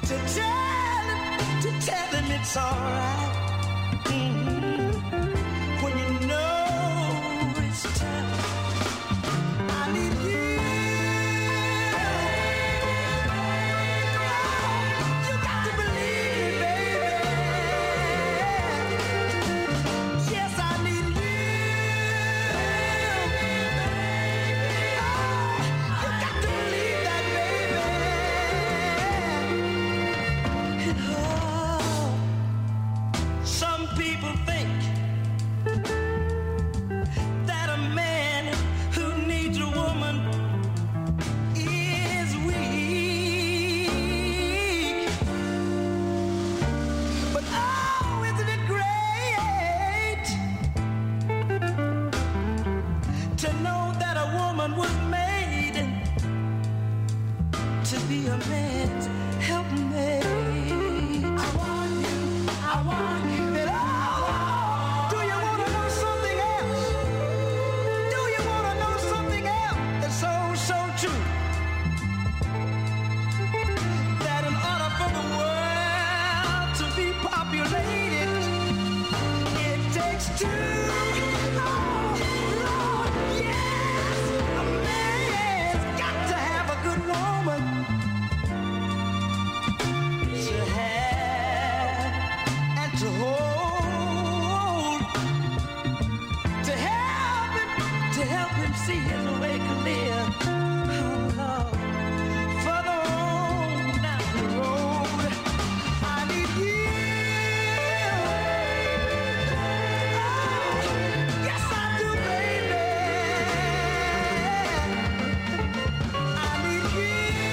tell him it's alright. When you know it's time, I need you. You got to believe me, baby. Yes, I need you. You got to believe that, baby. And some people think that a man who needs a woman is weak. But oh, isn't it great to know that a woman was made to be a man's helpmate? I want you. That, do you want to know something else? Do you want to know something else? That's so true. That in order for the world to be populated, it takes two. Lord, yes, a man's got to have a good woman to have and to hold, to help him see his way clear. Oh Lord, further on down the road, I need you. Oh, yes I do, baby. I need you.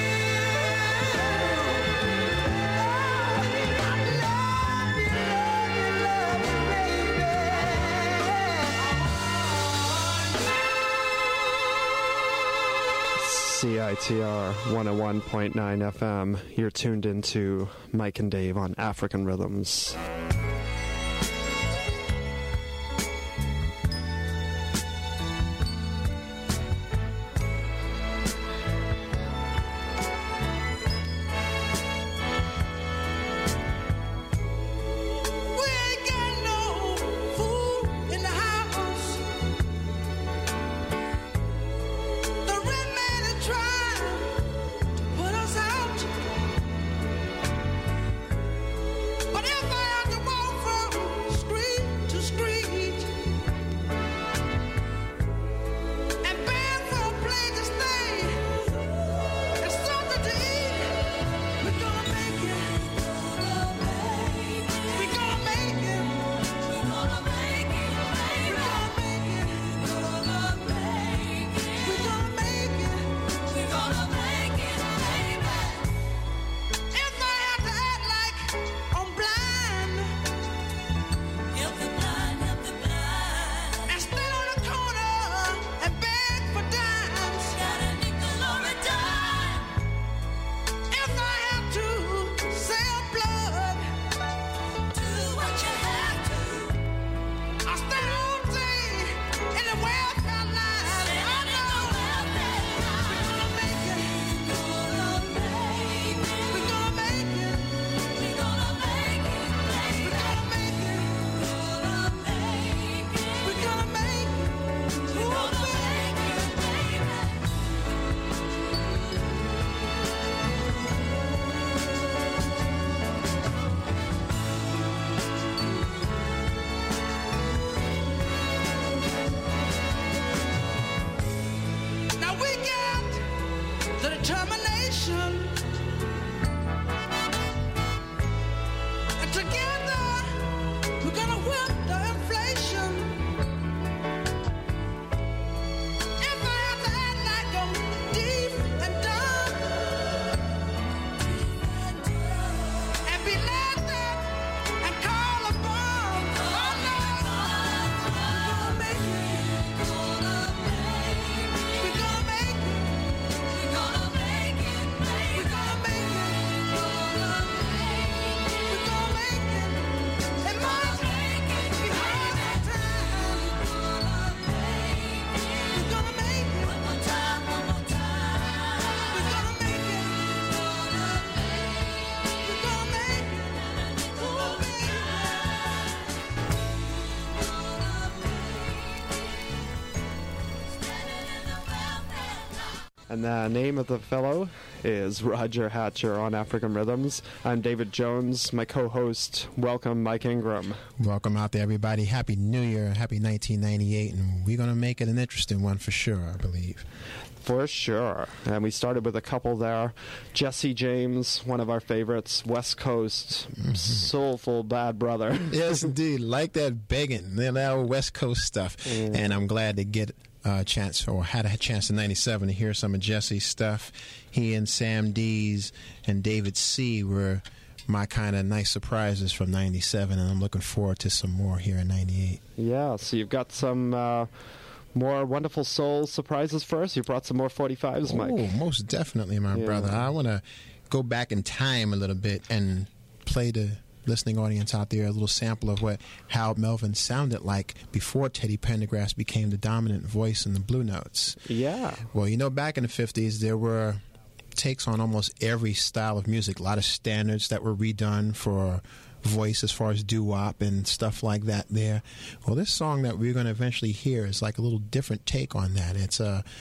I love you, baby. CITR 101.9 FM. You're tuned into Mike and Dave on African Rhythms. We ain't got no food in the house. The rent man is trying to put us out. But if I have to And the name of the fellow is Roger Hatcher on African Rhythms. I'm David Jones, my co-host. Welcome, Mike Ingram. Welcome out there, everybody. Happy New Year, happy 1998, and we're going to make it an interesting one for sure, I believe. For sure. And we started with a couple there. Jesse James, one of our favorites, West Coast, soulful bad brother. Yes, indeed. Like that begging, that old West Coast stuff. And I'm glad to get a chance, or had a chance in 97 to hear some of Jesse's stuff. He and Sam Dees and David C. were my kind of nice surprises from 97, and I'm looking forward to some more here in 98. Yeah, so you've got some more wonderful soul surprises for us. You brought some more 45s, Mike. Oh, most definitely, my brother. I want to go back in time a little bit and play the listening audience out there a little sample of what Harold Melvin sounded like before Teddy Pendergrass became the dominant voice in the Blue Notes. Yeah. Well, you know, back in the 50s, there were takes on almost every style of music, a lot of standards that were redone for voice as far as doo-wop and stuff like that there. Well, this song that we're going to eventually hear is like a little different take on that. It's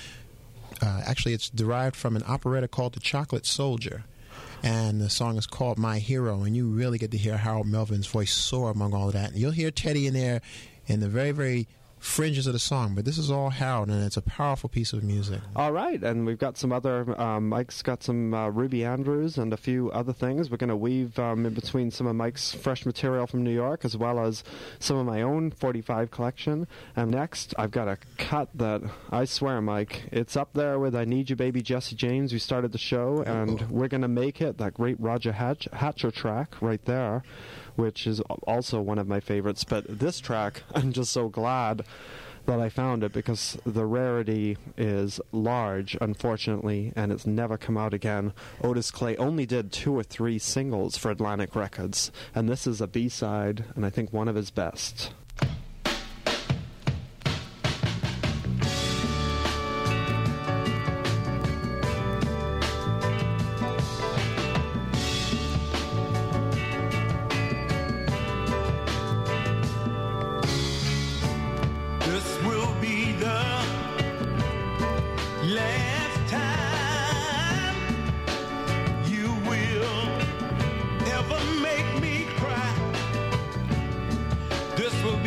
actually it's derived from an operetta called The Chocolate Soldier, and the song is called My Hero, and you really get to hear Harold Melvin's voice soar among all of that. And you'll hear Teddy in there in the very, very fringes of the song, but this is all Harold, and it's a powerful piece of music. All right, and we've got some other, Mike's got some Ruby Andrews and a few other things. We're going to weave in between some of Mike's fresh material from New York, as well as some of my own 45 collection. And next, I've got a cut that, I swear, Mike, it's up there with I Need You Baby Jesse James. We started the show, and we're going to make it that great Roger Hatcher track right there, which is also one of my favorites. But this track, I'm just so glad that I found it, because the rarity is large, unfortunately, and it's never come out again. Otis Clay only did 2 or 3 singles for Atlantic Records, and this is a B-side, and I think one of his best. This will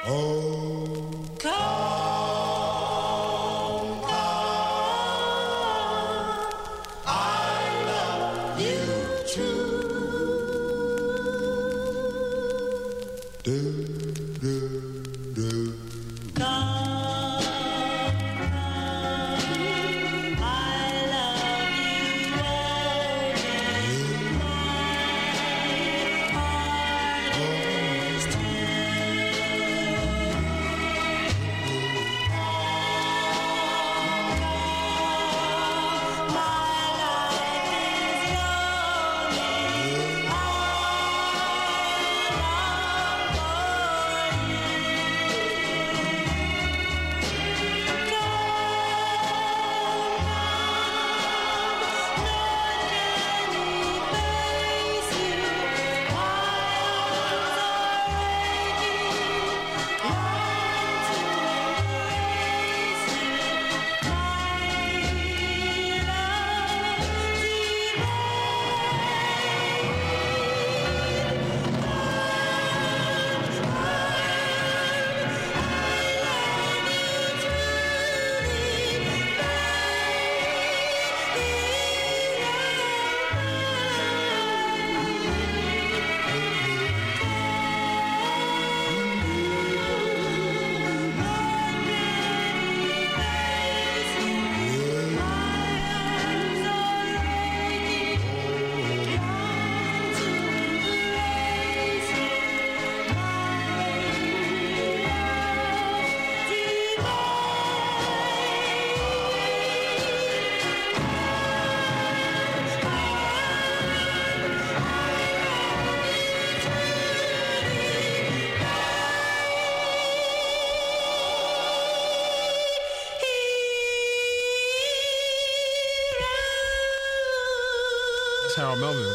Harold Melvin.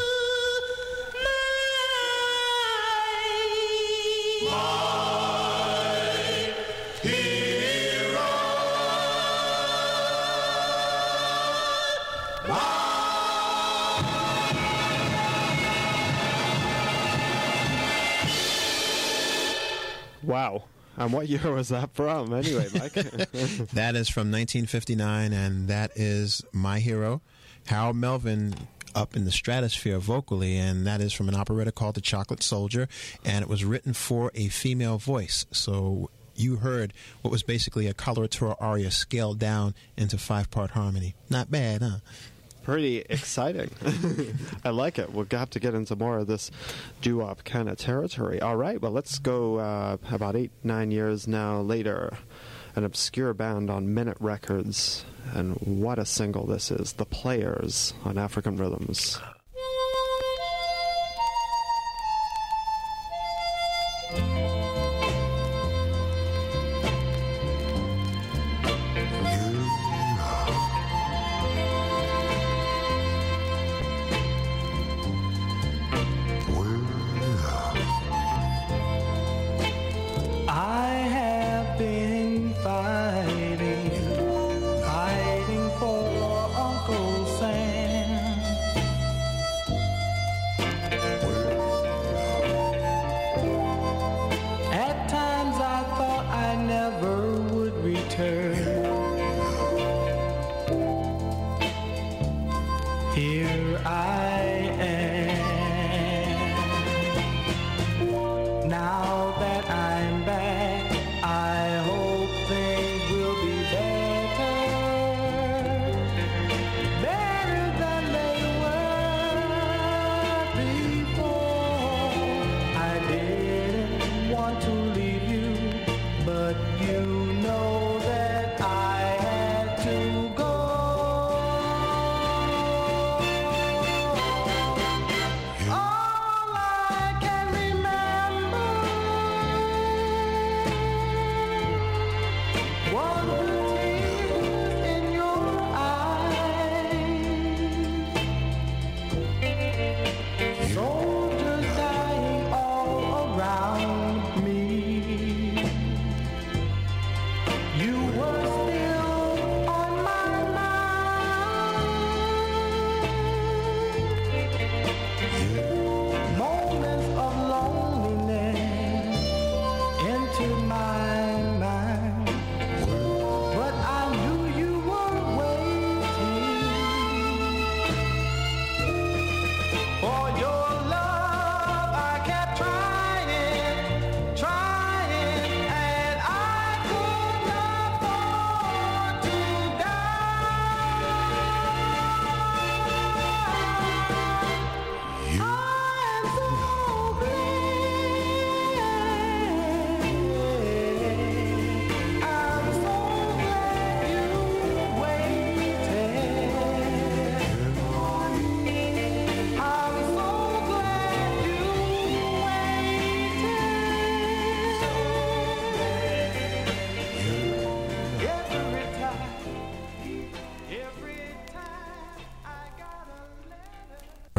Wow. And what year was that from, anyway, Mike? That is from 1959, and that is my hero, Harold Melvin, up in the stratosphere vocally, and that is from an operetta called The Chocolate Soldier, and it was written for a female voice. So you heard what was basically a coloratura aria scaled down into 5-part harmony. Not bad, huh? Pretty exciting. I like it. We'll have to get into more of this doo-wop kind of territory. All right, well, let's go about 8-9 years now later. An obscure band on Minute Records. And what a single this is. The Players on African Rhythms. Fighting for Uncle Sam.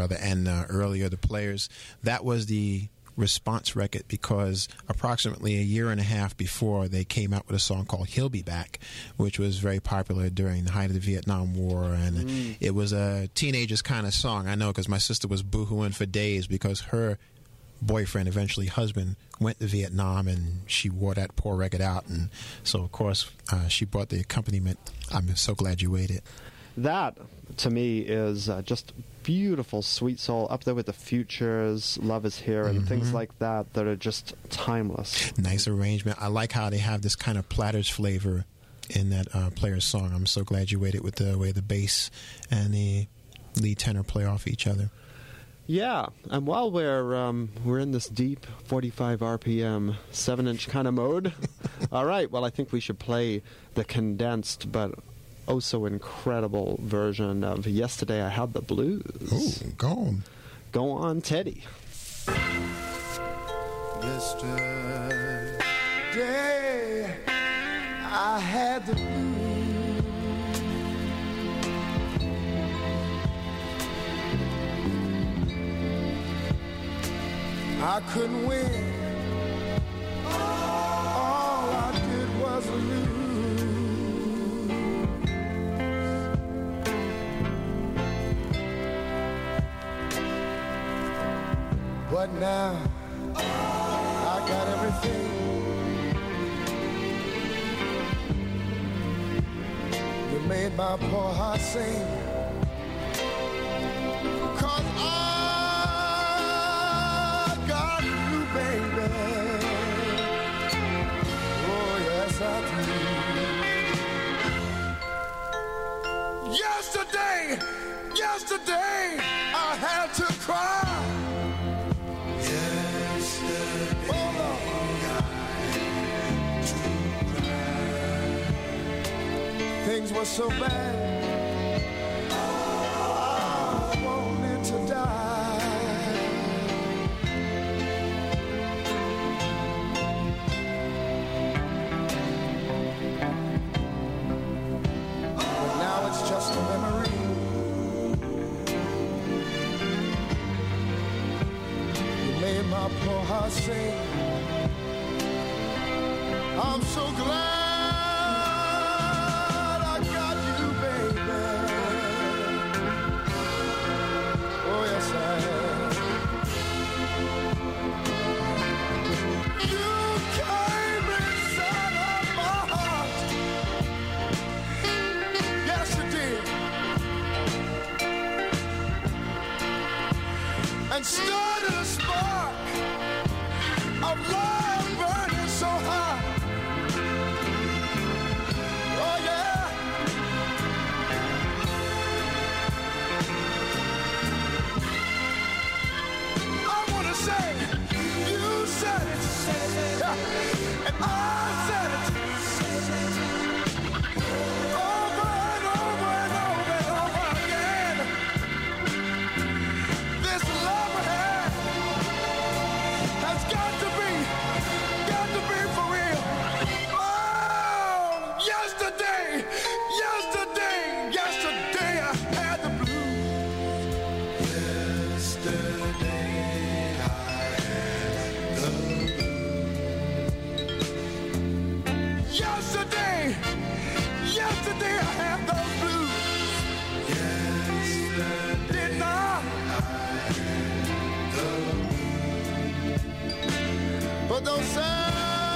other, and earlier the Players. That was the response record because approximately a year and a half before they came out with a song called He'll Be Back, which was very popular during the height of the Vietnam War, and it was a teenager's kind of song. I know because my sister was boohooing for days because her boyfriend, eventually husband, went to Vietnam and she wore that poor record out, and so of course she brought the accompaniment. I'm so glad you waited. That, to me, is just beautiful, sweet soul, up there with the Futures, Love Is Here, and things like that are just timeless. Nice arrangement. I like how they have this kind of Platters flavor in that Players song. I'm so glad you waited with the way the bass and the lead tenor play off each other. Yeah, and while we're in this deep 45 RPM 7-inch kind of mode, all right, well, I think we should play the condensed but oh so incredible version of Yesterday I Had the Blues. Oh, go on. Go on, Teddy. Yesterday I had the blues. I couldn't win. All I did was lose. But now I got everything. You made my poor heart sing. 'Cause I got you, baby. Oh, yes, I do. Yesterday, I had to cry. Things were so bad, I wanted to die. But now it's just a memory. You made my poor heart sing. I'm so glad and started a spark of love burning so high. Oh yeah. I wanna say, you said it, and I said it. Over and over and over and over again. This love has got to be for real. Oh, yesterday I had the blues. Yesterday I had the blues. Yesterday I had those blues. Yesterday didn't I? But those sad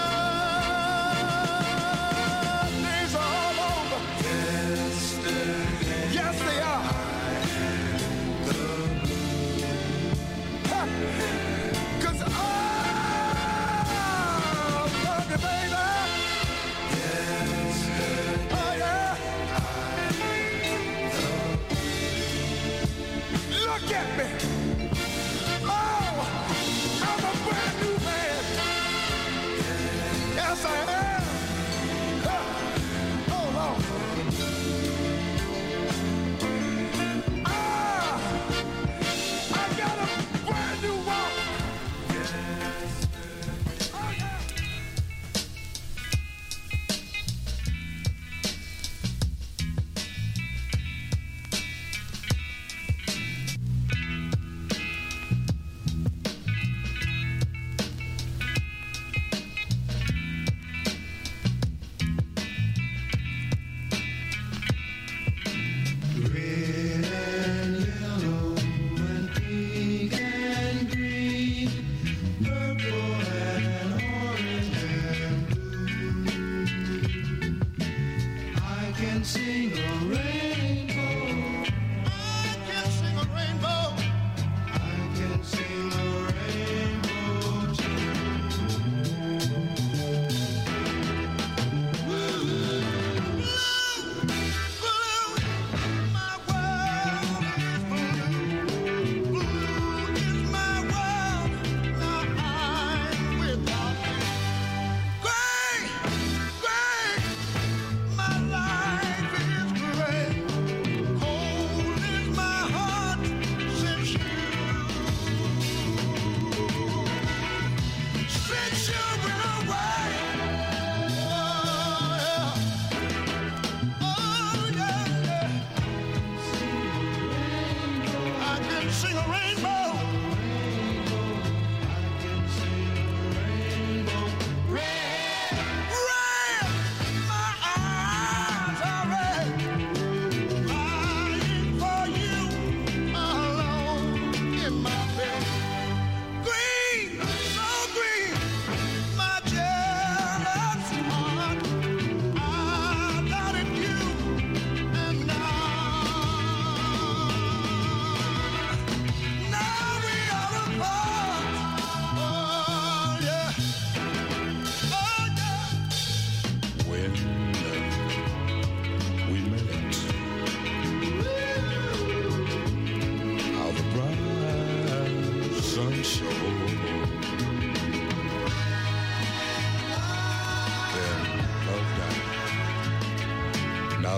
days are all over. Yes, they are. Cause I love you, baby. Oh, yeah. Look at me. Oh, I'm a brand new man.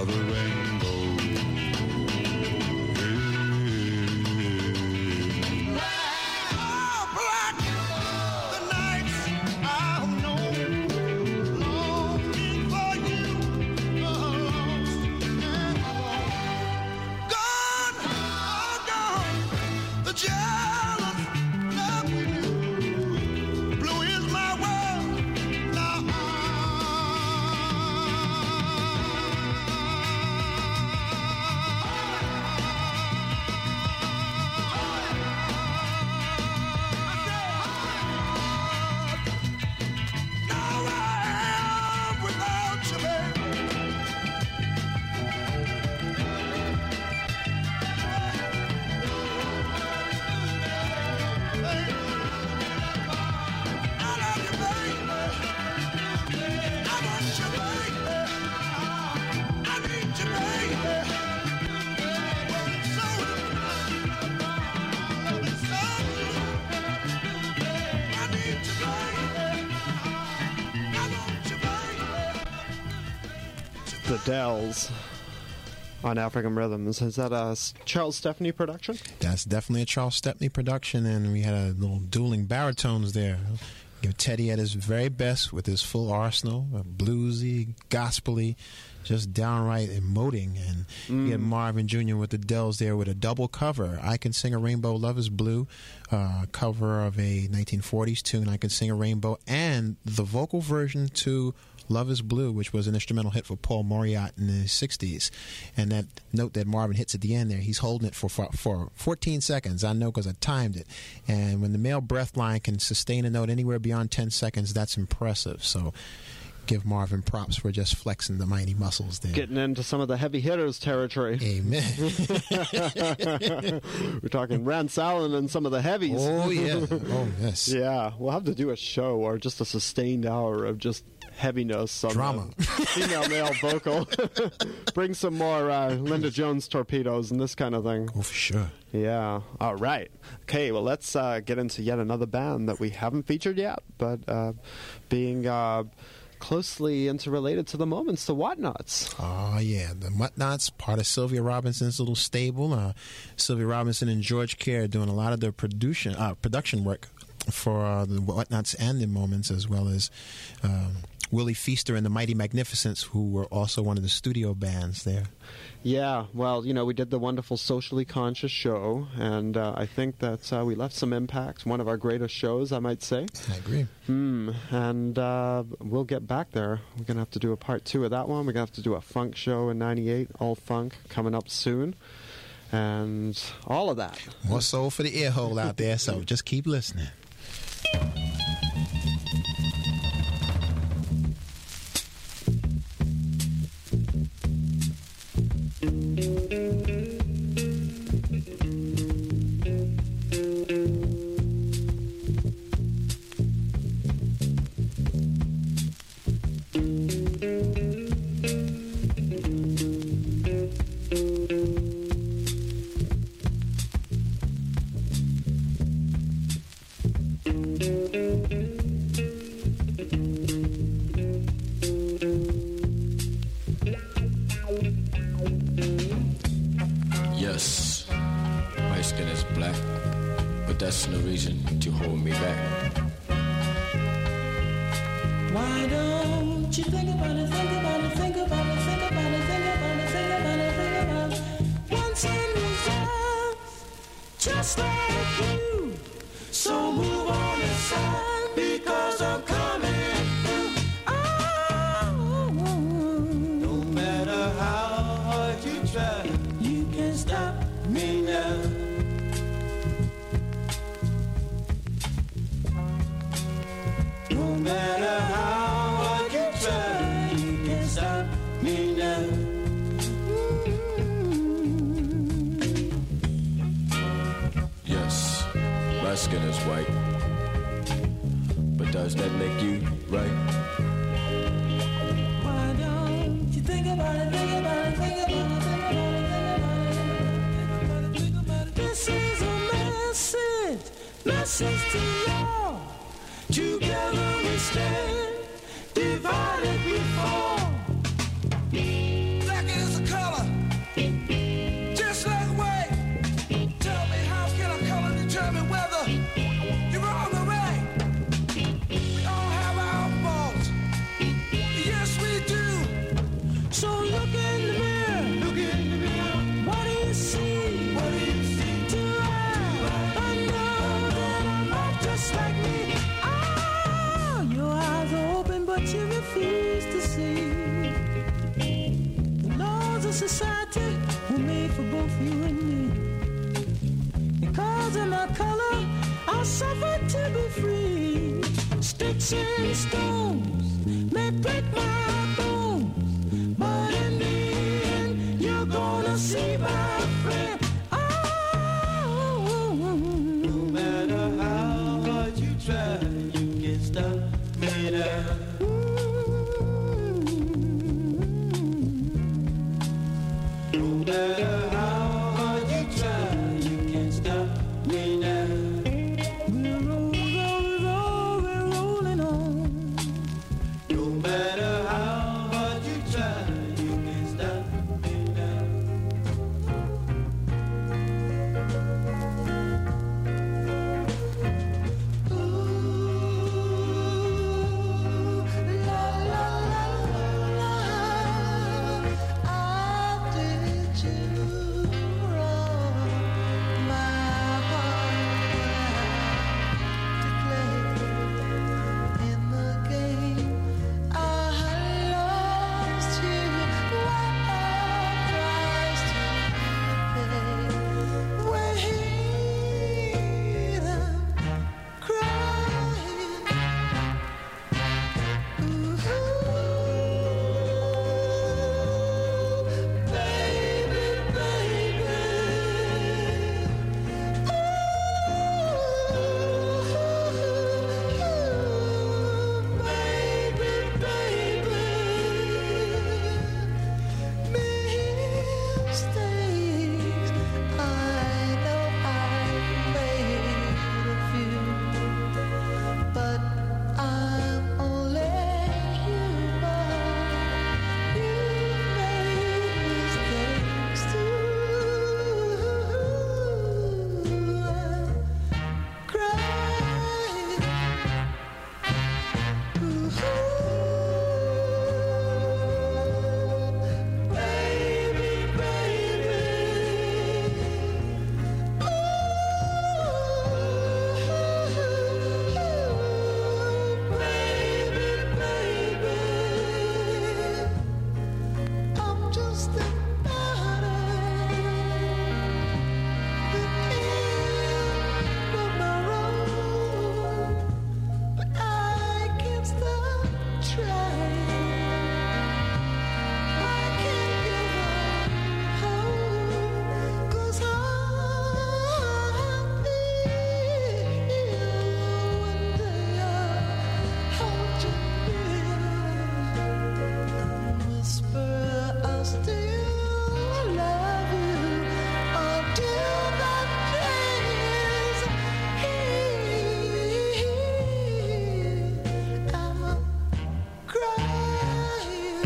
of a rainbow. The Dells on African Rhythms. Is that a Charles Stepney production? That's definitely a Charles Stepney production, and we had a little dueling baritones there. Give Teddy at his very best with his full arsenal, bluesy, gospely, just downright emoting. And you get Marvin Jr. with the Dells there with a double cover. I Can Sing a Rainbow, Love is Blue, cover of a 1940s tune, I Can Sing a Rainbow, and the vocal version to Love is Blue, which was an instrumental hit for Paul Moriarty in the 60s. And that note that Marvin hits at the end there, he's holding it for 14 seconds. I know because I timed it. And when the male breath line can sustain a note anywhere beyond 10 seconds, that's impressive. So give Marvin props for just flexing the mighty muscles there. Getting into some of the heavy hitters territory. Amen. We're talking Rance Allen and some of the heavies. Oh, yeah. Oh, yes. Yeah, we'll have to do a show or just a sustained hour of just heaviness on drama. Female male vocal. Bring some more Linda Jones torpedoes and this kind of thing. Oh, for sure. Yeah. All right. Okay, well, let's get into yet another band that we haven't featured yet, but being closely interrelated to the Moments, the Whatnots. Oh, yeah. The Whatnots, part of Sylvia Robinson's little stable. Sylvia Robinson and George Kerr doing a lot of their production work for the Whatnots and the Moments, as well as Willie Feaster and the Mighty Magnificents, who were also one of the studio bands there. Yeah, well, you know, we did the wonderful Socially Conscious show, and I think that we left some impact. One of our greatest shows, I might say. I agree. And we'll get back there. We're going to have to do a part 2 of that one. We're going to have to do a funk show in 98, all funk, coming up soon. And all of that. More soul for the ear hole out there, so just keep listening. Yes, my skin is black, but that's no reason to hold me back. Why don't you think about it, think about it, think about it, think about it, think about it, think about it, think about it. Once in yourself, just like you. So move on inside, because I'm coming through. Oh, no matter how hard you try, you can't stop me now. No matter how hard you try, you can't stop me now. Yes, my skin is white, but does that make you right? Why don't you think about it, think about it, think about it, think about it, think about it. This is a message to y'all. Together we stand, divided we fall. Black is sticks and stones may break my bones, but in the end, you're gonna see my friend. Oh, no matter how hard you try, you can't stop me now. No matter how hard you try, you can't stop me now. We're rolling on. No matter how hard you try, you can't stop me now. Ooh, la la la la la. I did you wrong, my heart declared in the game. I lost you. What a price to pay. We hear them crying. Baby, mistakes I know I've made a few, but I'm only human. You made mistakes too. I'm crying. Baby, I'm just a matter, the end of my road, but I can't stop trying. I can't give up hope, 'cause I feel one day I'll hold you near. Whisper, I'll still love you until that day is here. I'm crying.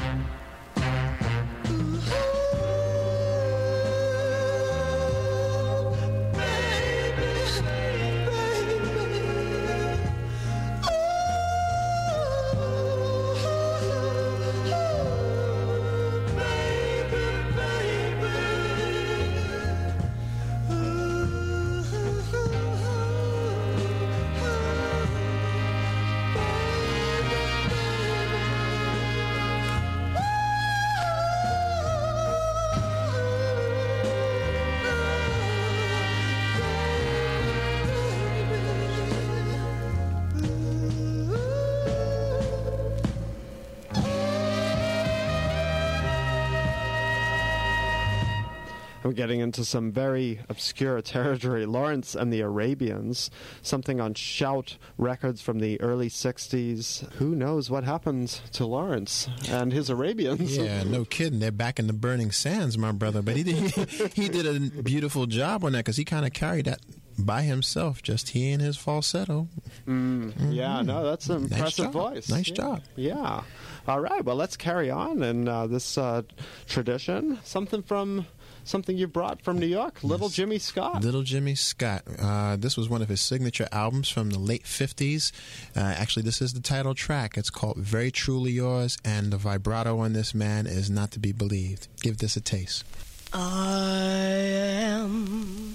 I'm getting into some very obscure territory. Lawrence and the Arabians, something on Shout Records from the early 60s. Who knows what happened to Lawrence and his Arabians? Yeah, no kidding. They're back in the burning sands, my brother. But he did a beautiful job on that because he kind of carried that by himself, just he and his falsetto. Yeah, no, that's an impressive job. voice. Nice job. Yeah. All right, well, let's carry on in this tradition. Something you brought from New York, Little Jimmy Scott. Little Jimmy Scott. This was one of his signature albums from the late 50s. Actually, this is the title track. It's called Very Truly Yours, and the vibrato on this man is not to be believed. Give this a taste. I am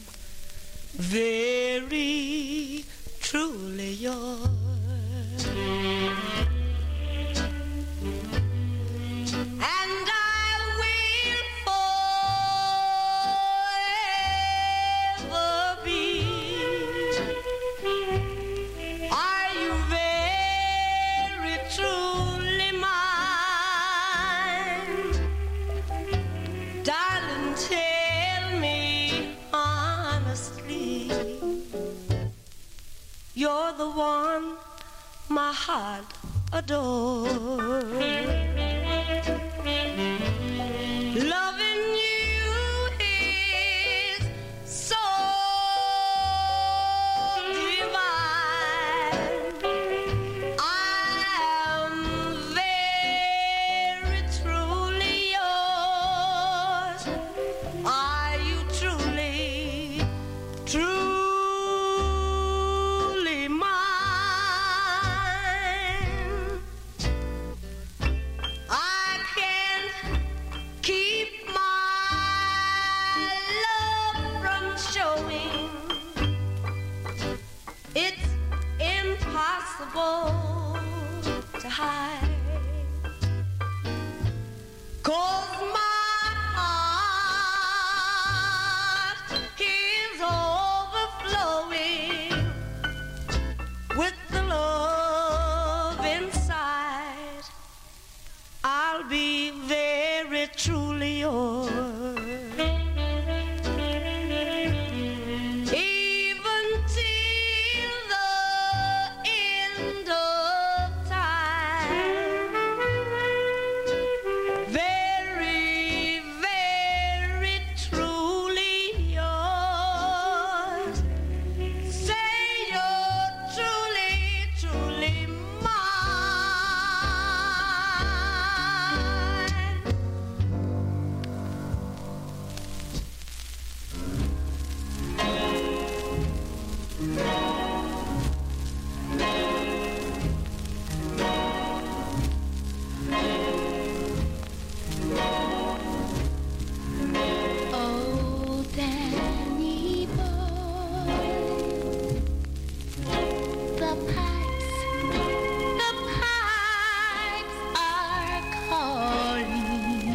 very truly yours. And I will forever be. Are you very my heart adores. Loving you is so divine. I am very truly yours. Are you truly, truly mine? I can't keep my love from showing. It's impossible to hide. 'Cause my heart is overflowing with the love inside. I'll be very truly yours. Even till the end of time. Very, very truly yours. Say you're truly, truly mine. Oh, Danny boy, the pipes are calling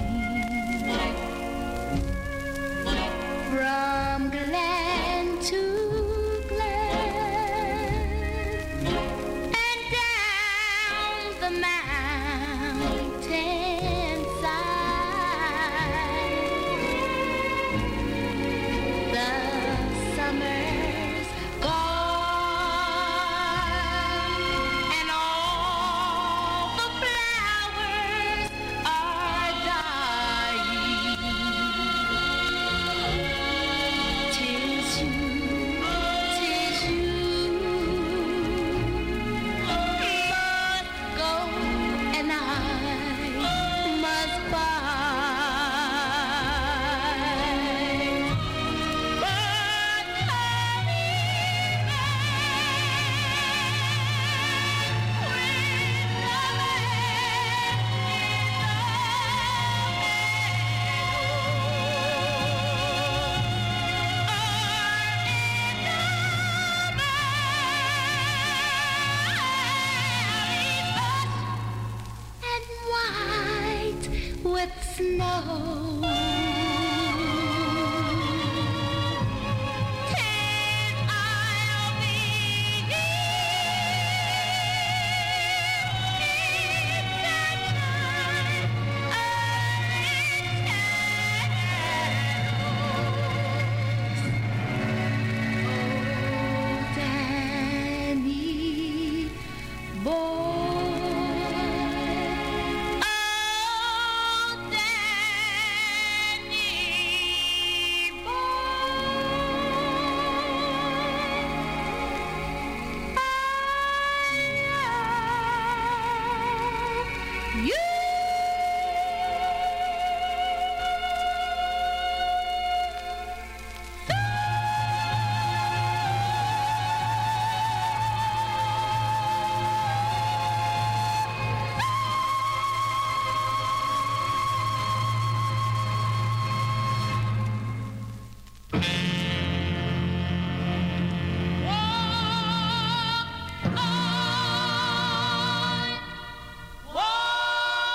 from glen to glen and down the mountain side. The summer's gone and all the flowers are dying. 'Tis you, must go and I must bide. But honey, and white with snow. Then I'll be in that time of Danny boy. Oh, Danny boy. I love you. Walk on, walk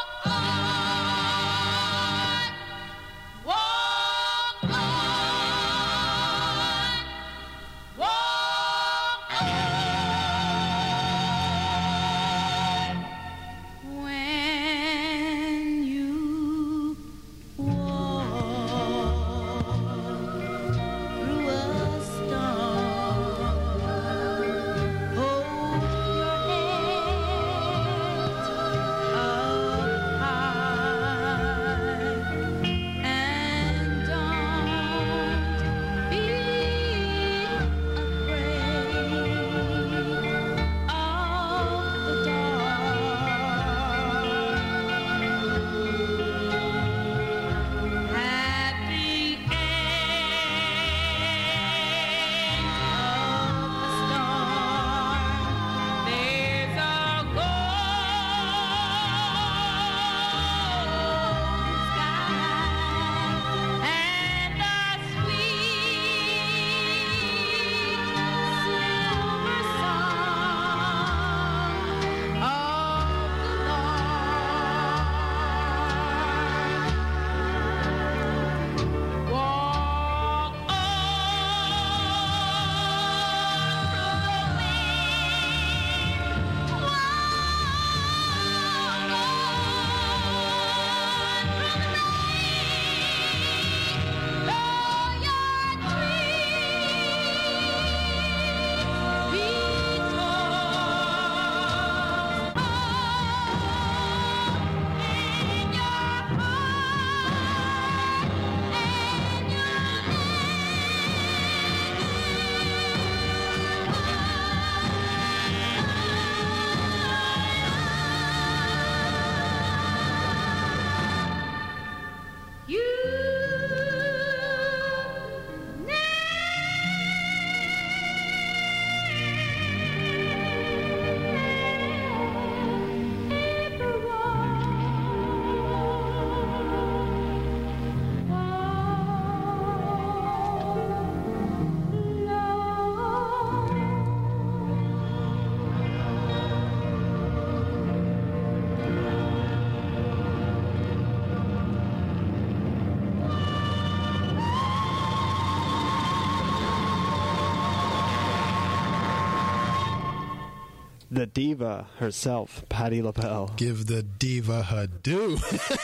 The diva herself, Patti LaBelle. Give the diva her due.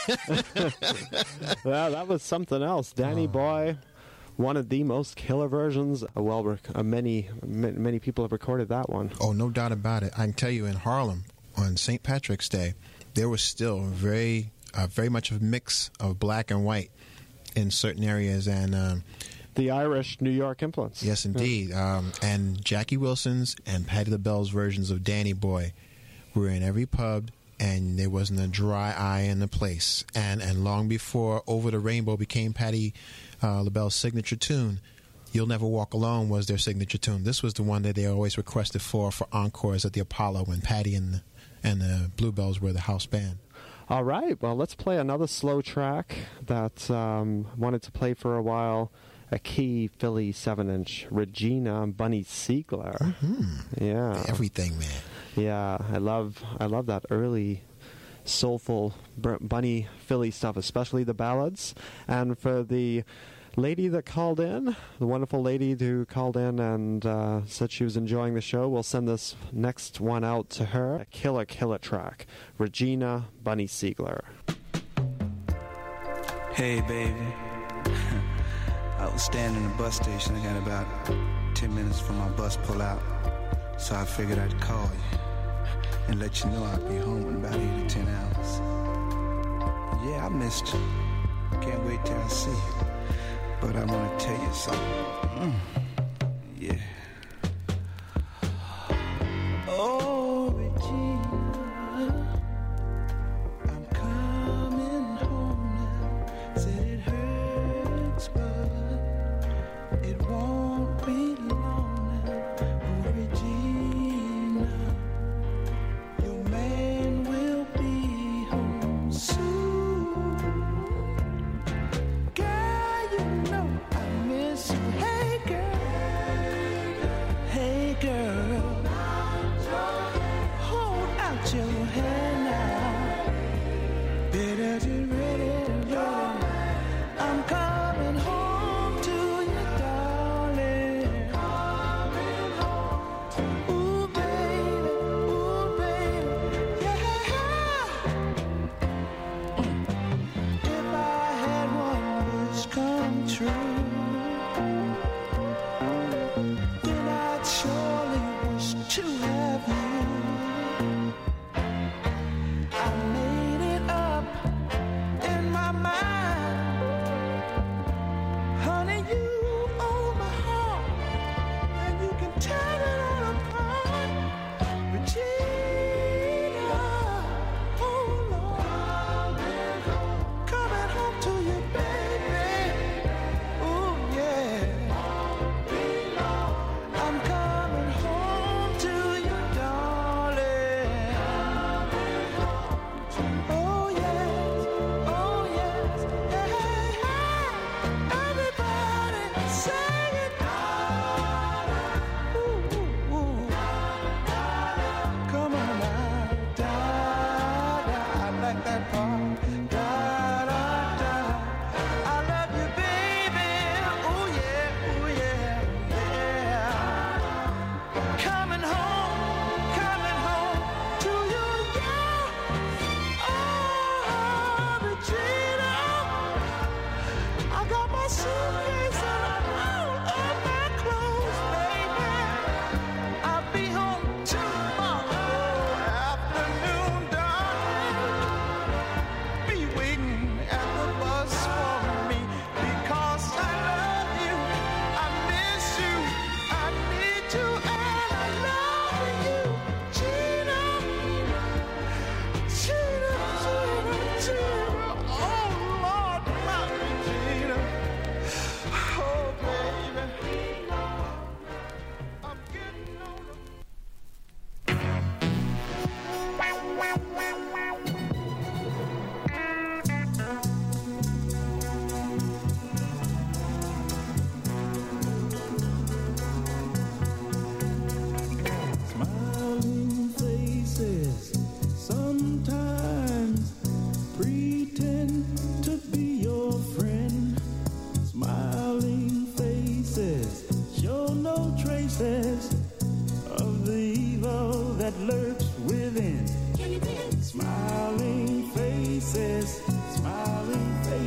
Well, that was something else. Danny Boy, one of the most killer versions. Many people have recorded that one. Oh, no doubt about it. I can tell you in Harlem on St. Patrick's Day, there was still very much a mix of black and white in certain areas, and the Irish New York influence. yes, indeed. And Jackie Wilson's and Patti LaBelle's versions of Danny Boy were in every pub, and there wasn't a dry eye in the place. And long before Over the Rainbow became Patti LaBelle's signature tune, You'll Never Walk Alone was their signature tune. This was the one that they always requested for encores at the Apollo when Patti and the Bluebells were the house band. All right, well, let's play another slow track that wanted to play for a while. A Key Philly 7-inch, Regina Bunny Siegler. Mm-hmm. Yeah, Everything, man. yeah. I love that early soulful Bunny Philly stuff, especially the ballads. And for the lady that called in, the wonderful lady who called in and said she was enjoying the show, we'll send this next one out to her. A killer track, Regina Bunny Siegler. Hey, baby. I was standing in the bus station. I got about 10 minutes for my bus pull out. So I figured I'd call you and let you know I'd be home in about 8 to 10 hours. Yeah, I missed you. Can't wait till I see you. But I want to tell you something. Yeah. Oh, Regina, I'm coming home now. Said it hurts, but it won't be long now. Oh, Regina, your man will be home soon. Girl, you know I miss you. Hey, girl.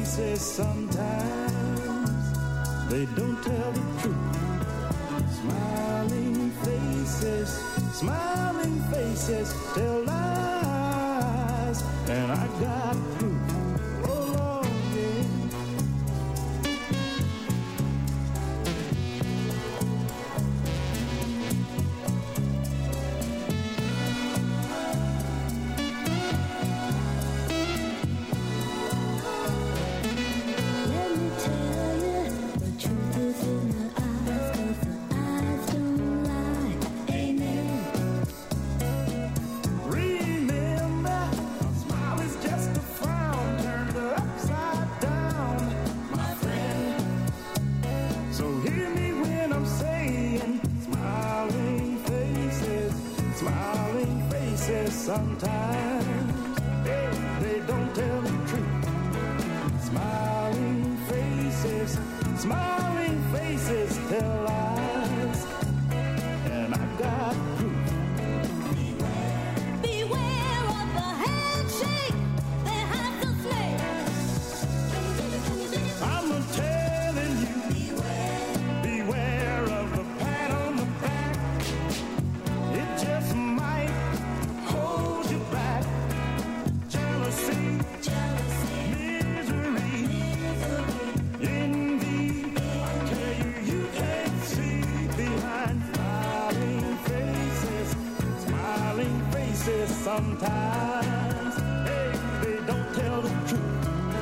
faces sometimes they don't tell the truth. Smiling faces tell lies, and I got proof. Oh Lord, yeah. Let me tell you, the truth is in the eyes, 'cause the eyes don't lie. Amen. Remember, a smile is just a frown turned upside down, my friend. So hear me when I'm saying, smiling faces sometimes they don't tell the truth. Smiling faces tell lies, and I got proof. Beware of the handshake that has to slay. I'm telling you, beware of the pat on the back. It just might hold you back. Jealousy, misery, envy. I tell you, you can't see behind smiling faces sometimes. Hey, they don't tell the truth.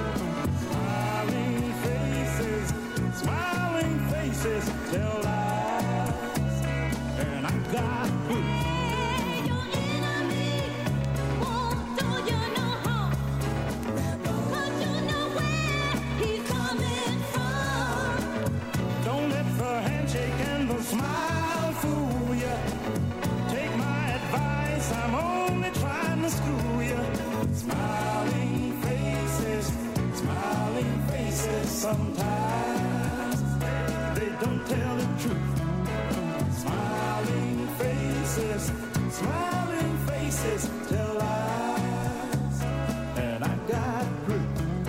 Smiling faces tell lies, and I got proof. Your enemy won't do you no harm, 'cause you know where he's coming from. Don't let the handshake and the smile fool you. Take my advice, I'm only trying to school you. Smiling faces sometimes they don't tell the truth. Smiling faces tell lies, and I got proof.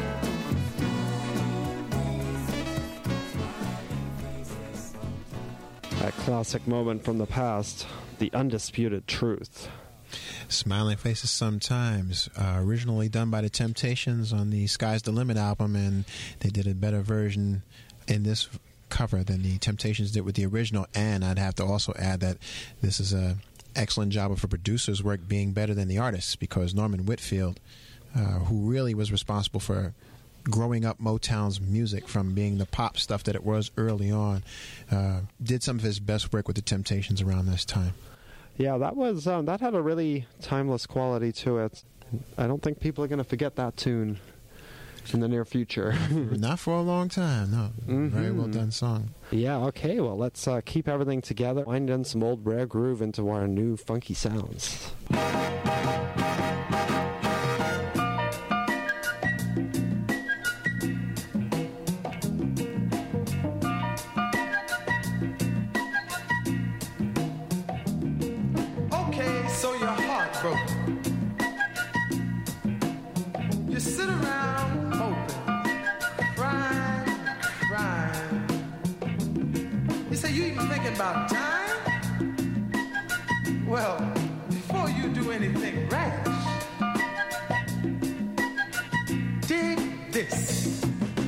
That classic moment from the past, the undisputed truth. Smiling Faces Sometimes, originally done by the Temptations on the Sky's the Limit album, and they did a better version in this cover than the Temptations did with the original. And I'd have to also add that this is a excellent job of a producer's work being better than the artist's, because Norman Whitfield, who really was responsible for growing up Motown's music from being the pop stuff that it was early on, did some of his best work with the Temptations around this time. Yeah, that was that had a really timeless quality to it. I don't think people are going to forget that tune in the near future. Not for a long time, no. Very well done song. Yeah, okay, well, let's keep everything together, wind in some old rare groove into our new funky sounds. Okay, so your heart broke. You sit around hoping, crying. You say you even thinking about dying? Well, before you do anything rash, dig this.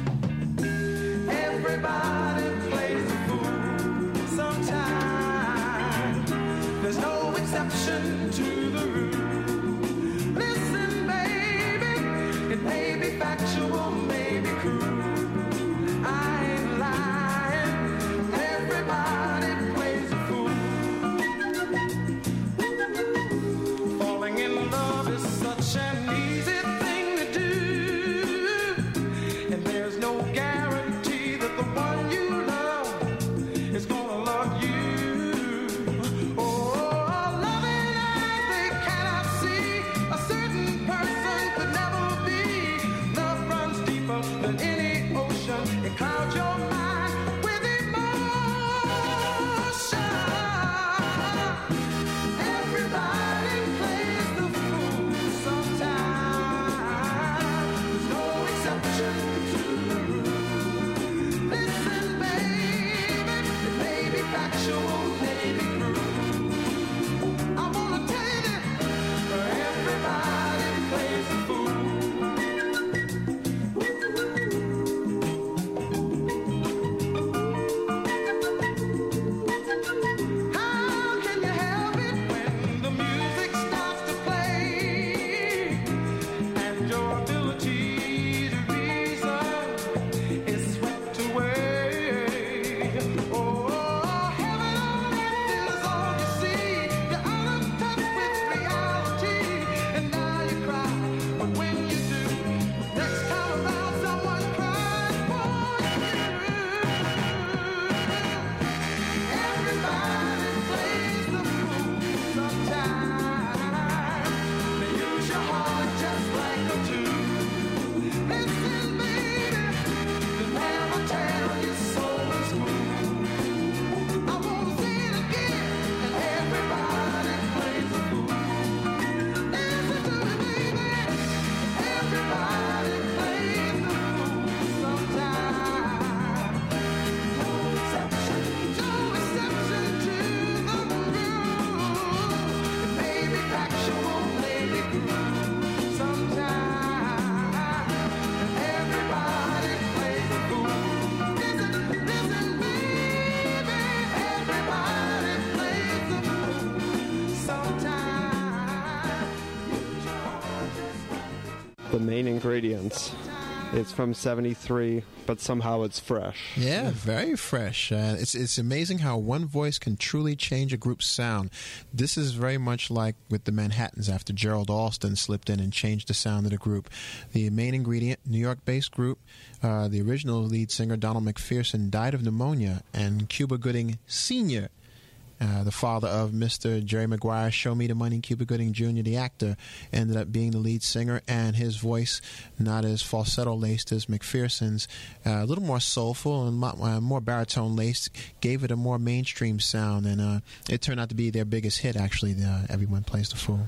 Everybody plays the fool sometimes. There's no exception to the rule. Listen, baby, it may be factual, may be cruel. I ain't lying. Everybody plays a fool. Falling in love is such an easy thing to do, and there's no guarantee that the one you love is gonna love you. Oh, loving eyes they cannot see. A certain person could never be. Love runs deeper than any ocean. It clouds your mind with emotion. Everybody plays the fool sometimes. The Main Ingredients. It's from 73, but somehow it's fresh. Yeah, very fresh. It's amazing how one voice can truly change a group's sound. This is very much like with the Manhattans after Gerald Alston slipped in and changed the sound of the group. The Main Ingredient, New York-based group, the original lead singer Donald McPherson died of pneumonia, and Cuba Gooding Sr., the father of Mr. Jerry Maguire, Show Me the Money, Cuba Gooding Jr., the actor, ended up being the lead singer, and his voice, not as falsetto-laced as McPherson's, a little more soulful and more baritone-laced, gave it a more mainstream sound, and it turned out to be their biggest hit, actually, Everyone Plays the Fool.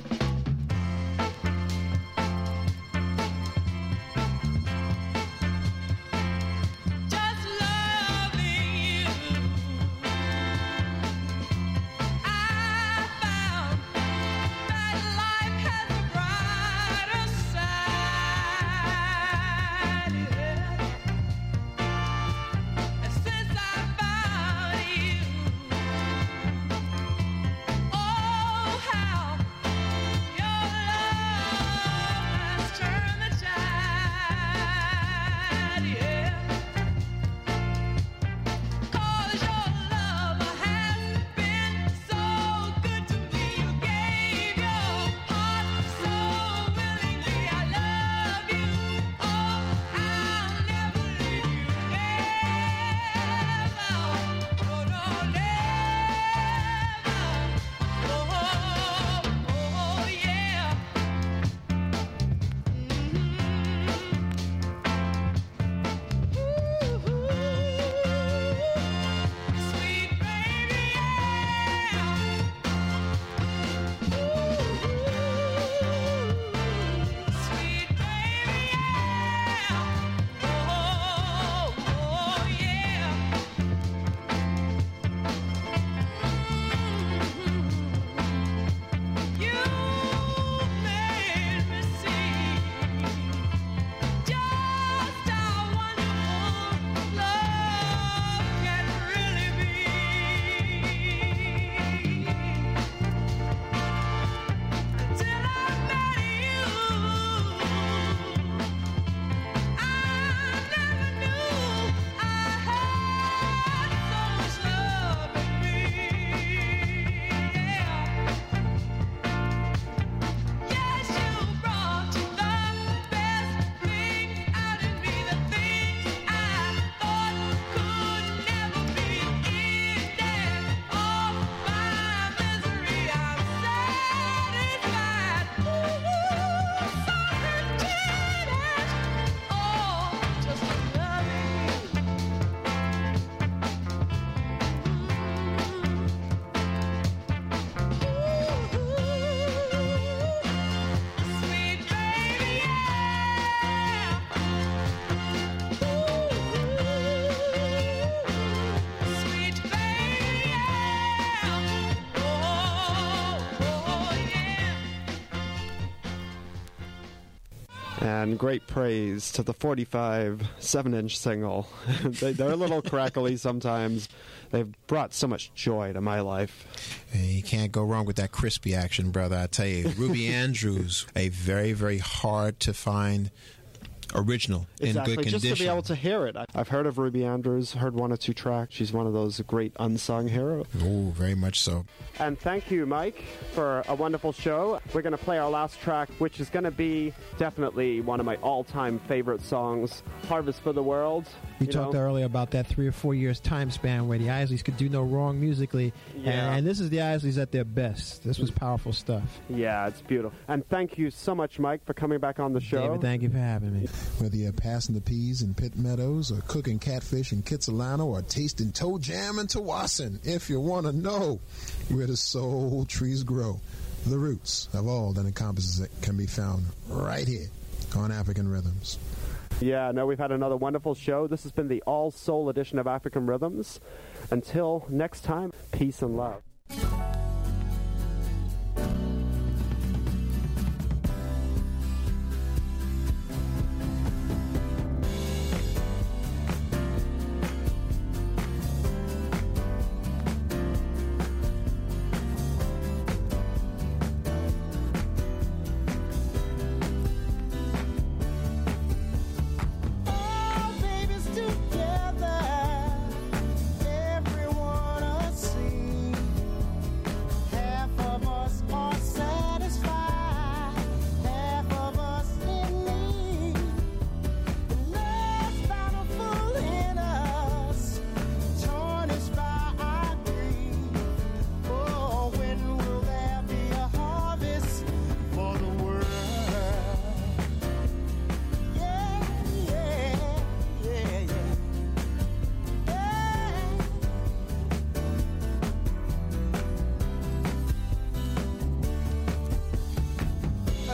And great praise to the 45 7-inch single. They're a little crackly sometimes. They've brought so much joy to my life. Hey, you can't go wrong with that crispy action, brother. I tell you, Ruby Andrews, a very, very hard to find original in good condition. Just to be able to hear it. I've heard of Ruby Andrews, heard one or two tracks. She's one of those great unsung heroes. Oh, very much so. And thank you, Mike, for a wonderful show. We're going to play our last track, which is going to be definitely one of my all-time favorite songs, Harvest for the World. We talked earlier about that 3 or 4 years time span where the Isleys could do no wrong musically. Yeah. And this is the Isleys at their best. This was powerful stuff. Yeah, it's beautiful. And thank you so much, Mike, for coming back on the show. David, thank you for having me. Whether you're passing the peas in Pitt Meadows or cooking catfish in Kitsilano or tasting toe jam in Tawasin, if you want to know where the soul trees grow, the roots of all that encompasses it can be found right here on African Rhythms. Yeah, no, we've had another wonderful show. This has been the all-soul edition of African Rhythms. Until next time, peace and love.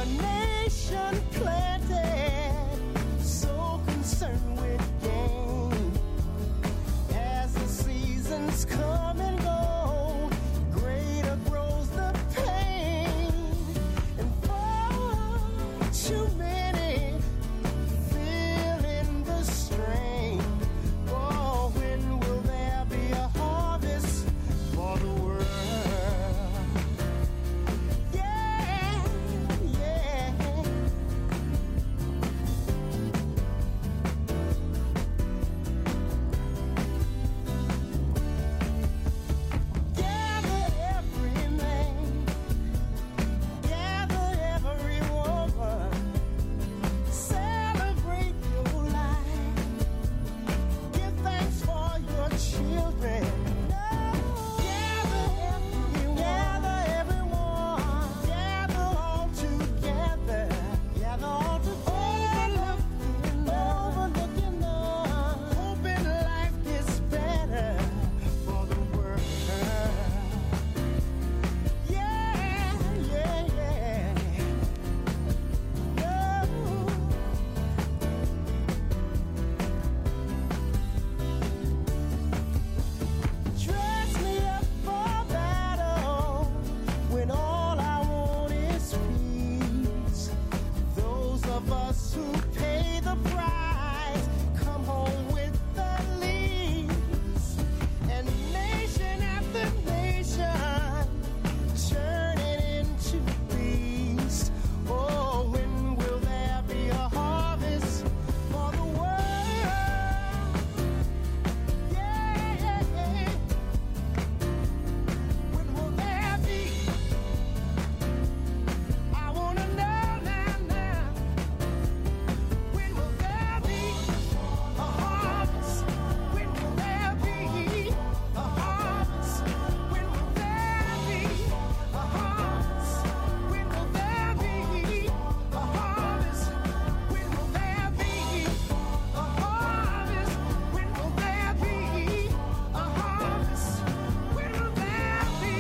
nation planted, so concerned with gain. As the seasons come and go, greater grows the pain. And far too many feeling the strain. Oh, when will there be a harvest for the world? Yeah, yeah. Gather every man, gather every woman, celebrate your life, give thanks for your children. Gather everyone, gather all together, overlooking none, hoping life gets better for the world. Yeah, yeah, yeah. No. Dress me up for battle when all I want is peace. Those of us who pay the price come home with the least. And nation after nation turning into beast. Oh, when will there be a harvest for the world? Yeah. When will there be? I wanna know now. When will there be a harvest? When will there be a harvest? When will there be a harvest? When will there be a harvest? When will there be a harvest? When will there be a harvest? When will there be?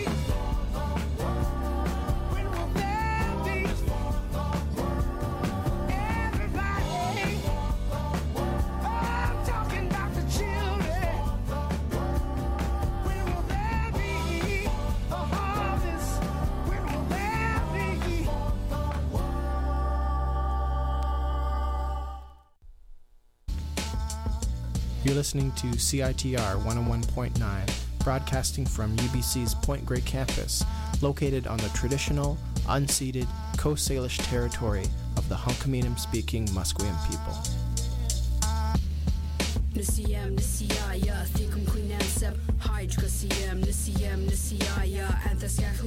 When will there be? Everybody, I'm talking about the children. When will there be a harvest? When will there be? You're listening to CITR 101.9, broadcasting from UBC's Point Grey campus, located on the traditional, unceded Coast Salish territory of the Hunkaminam-speaking Musqueam people. Nisiyam, Nisiyaya, Thikum Queen Seb, Hydra Siyam, Nisiyam, Nisiyaya, Anthas Yahu